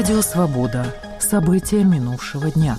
Радио «Свобода». События минувшего дня.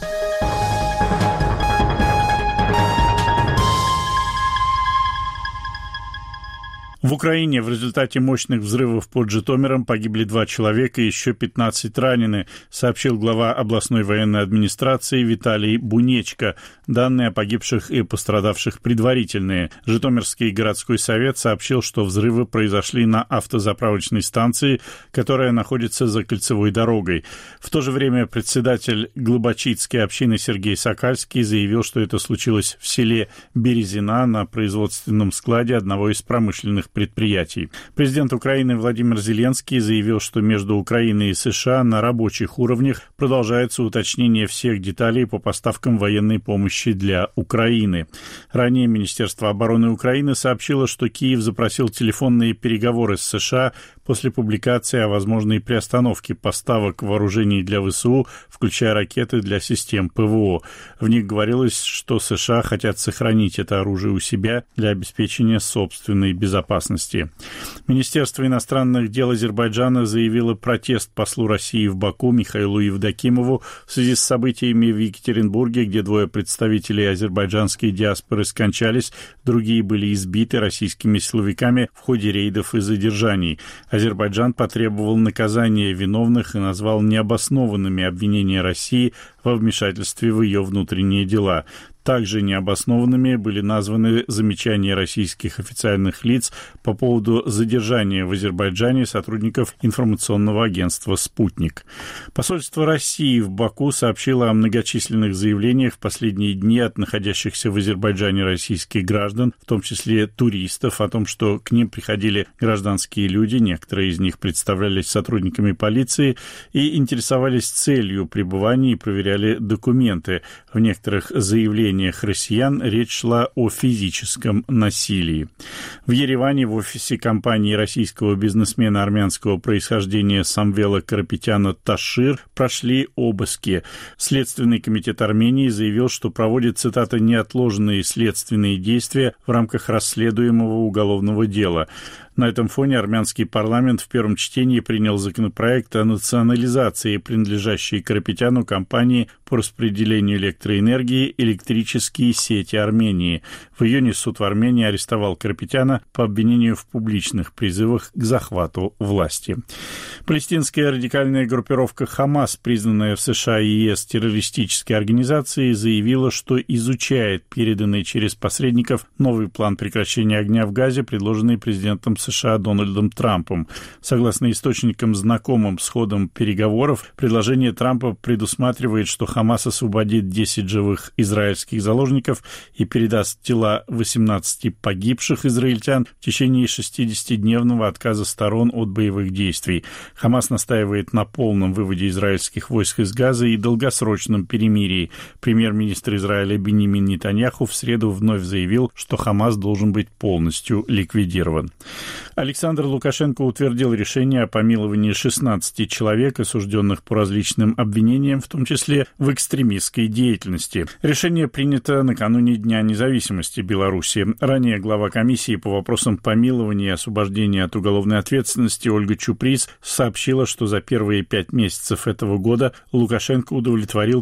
В Украине в результате мощных взрывов под Житомиром погибли 2 человека и еще 15 ранены, сообщил глава областной военной администрации Виталий Бунечко. Данные о погибших и пострадавших предварительные. Житомирский городской совет сообщил, что взрывы произошли на автозаправочной станции, которая находится за кольцевой дорогой. В то же время председатель Глобочицкой общины Сергей Сокальский заявил, что это случилось в селе Березина на производственном складе одного из промышленных предприятий. Президент Украины Владимир Зеленский заявил, что между Украиной и США на рабочих уровнях продолжается уточнение всех деталей по поставкам военной помощи для Украины. Ранее Министерство обороны Украины сообщило, что Киев запросил телефонные переговоры с США после публикации о возможной приостановке поставок вооружений для ВСУ, включая ракеты для систем ПВО. В них говорилось, что США хотят сохранить это оружие у себя для обеспечения собственной безопасности. Министерство иностранных дел Азербайджана заявило протест послу России в Баку Михаилу Евдокимову в связи с событиями в Екатеринбурге, где 2 представителей азербайджанской диаспоры скончались, другие были избиты российскими силовиками в ходе рейдов и задержаний. Азербайджан потребовал наказания виновных и назвал необоснованными обвинения России во вмешательстве в ее внутренние дела. Также необоснованными были названы замечания российских официальных лиц по поводу задержания в Азербайджане сотрудников информационного агентства «Спутник». Посольство России в Баку сообщило о многочисленных заявлениях в последние дни от находящихся в Азербайджане российских граждан, в том числе туристов, о том, что к ним приходили гражданские люди, некоторые из них представлялись сотрудниками полиции и интересовались целью пребывания и проверяли документы. В некоторых заявлениях россиян речь шла о физическом насилии. В Ереване в офисе компании российского бизнесмена армянского происхождения Самвела Карапетяна Ташир прошли обыски. Следственный комитет Армении заявил, что проводит, цитата, «неотложные следственные действия в рамках расследуемого уголовного дела». На этом фоне армянский парламент в первом чтении принял законопроект о национализации принадлежащей Карапетяну компании по распределению электроэнергии «Электрические сети Армении». В июне суд в Армении арестовал Карапетяна по обвинению в публичных призывах к захвату власти. Палестинская радикальная группировка «Хамас», признанная в США и ЕС террористической организацией, заявила, что изучает переданный через посредников новый план прекращения огня в Газе, предложенный президентом США Дональдом Трампом. Согласно источникам, знакомым с ходом переговоров, предложение Трампа предусматривает, что Хамас освободит 10 живых израильских заложников и передаст тела 18 погибших израильтян в течение 60-дневного отказа сторон от боевых действий. Хамас настаивает на полном выводе израильских войск из Газа и долгосрочном перемирии. Премьер-министр Израиля Биньямин Нетаньяху в среду вновь заявил, что Хамас должен быть полностью ликвидирован. Александр Лукашенко утвердил решение о помиловании 16 человек, осужденных по различным обвинениям, в том числе в экстремистской деятельности. Решение принято накануне Дня независимости Беларуси. Ранее глава комиссии по вопросам помилования и освобождения от уголовной ответственности Ольга Чуприз сообщила, что за первые 5 месяцев этого года Лукашенко удовлетворил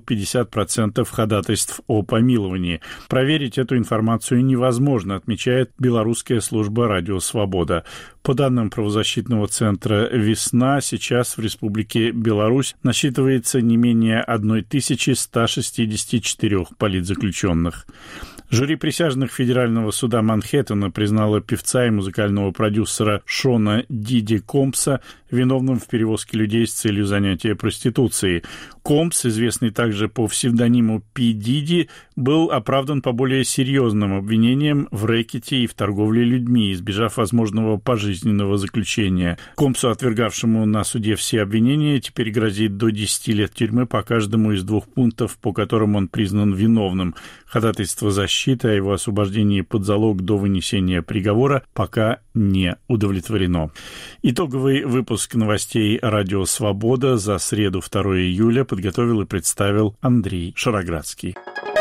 50% ходатайств о помиловании. Проверить эту информацию невозможно, отмечает белорусская служба «Радио Свобода». По данным правозащитного центра «Весна», сейчас в Республике Беларусь насчитывается не менее 1164 политзаключенных. Жюри присяжных Федерального суда Манхэттена признало певца и музыкального продюсера Шона Диди Компса виновным в перевозке людей с целью занятия проституцией. Компс, известный также по псевдониму Пи Диди, был оправдан по более серьезным обвинениям в рэкете и в торговле людьми, избежав возможного пожизненного заключения. Компсу, отвергавшему на суде все обвинения, теперь грозит до 10 лет тюрьмы по каждому из 2 пунктов, по которым он признан виновным. Ходатайство защиты о его освобождении под залог до вынесения приговора пока не удовлетворено. Итоговый выпуск новостей «Радио Свобода» за среду 2 июля подготовил и представил Андрей Шароградский.